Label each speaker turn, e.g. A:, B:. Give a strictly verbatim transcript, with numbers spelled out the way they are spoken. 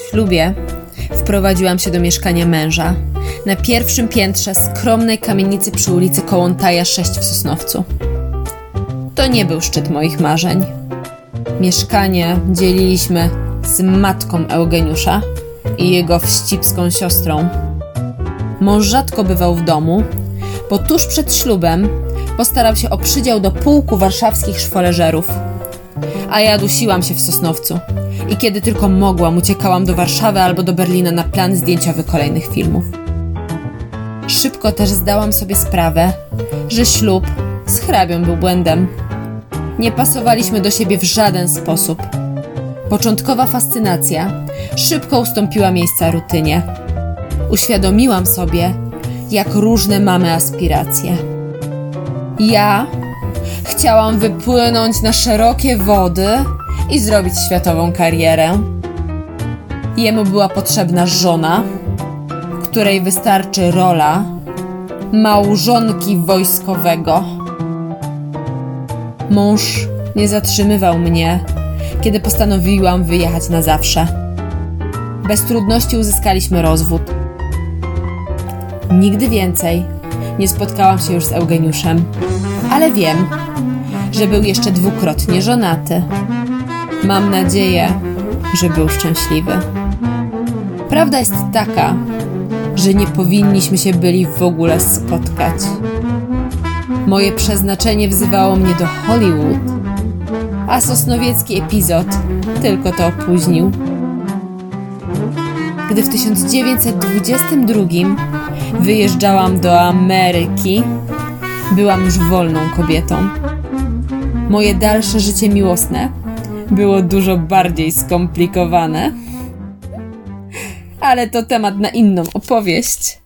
A: ślubie wprowadziłam się do mieszkania męża na pierwszym piętrze skromnej kamienicy przy ulicy Kołłątaja sześć w Sosnowcu. To nie był szczyt moich marzeń. Mieszkanie dzieliliśmy z matką Eugeniusza i jego wścibską siostrą. Mąż rzadko bywał w domu, bo tuż przed ślubem postarał się o przydział do pułku warszawskich szwoleżerów. A ja dusiłam się w Sosnowcu i kiedy tylko mogłam, uciekałam do Warszawy albo do Berlina na plan zdjęciowy kolejnych filmów. Szybko też zdałam sobie sprawę, że ślub z hrabią był błędem. Nie pasowaliśmy do siebie w żaden sposób. Początkowa fascynacja szybko ustąpiła miejsca rutynie. Uświadomiłam sobie, jak różne mamy aspiracje. Ja chciałam wypłynąć na szerokie wody i zrobić światową karierę. Jemu była potrzebna żona, której wystarczy rola małżonki wojskowego. Mąż nie zatrzymywał mnie, kiedy postanowiłam wyjechać na zawsze. Bez trudności uzyskaliśmy rozwód. Nigdy więcej nie spotkałam się już z Eugeniuszem, ale wiem, że był jeszcze dwukrotnie żonaty. Mam nadzieję, że był szczęśliwy. Prawda jest taka, że nie powinniśmy się byli w ogóle spotkać. Moje przeznaczenie wzywało mnie do Hollywood, a sosnowiecki epizod tylko to opóźnił. Gdy w tysiąc dziewięćset dwudziestym drugim wyjeżdżałam do Ameryki, byłam już wolną kobietą. Moje dalsze życie miłosne było dużo bardziej skomplikowane, ale to temat na inną opowieść.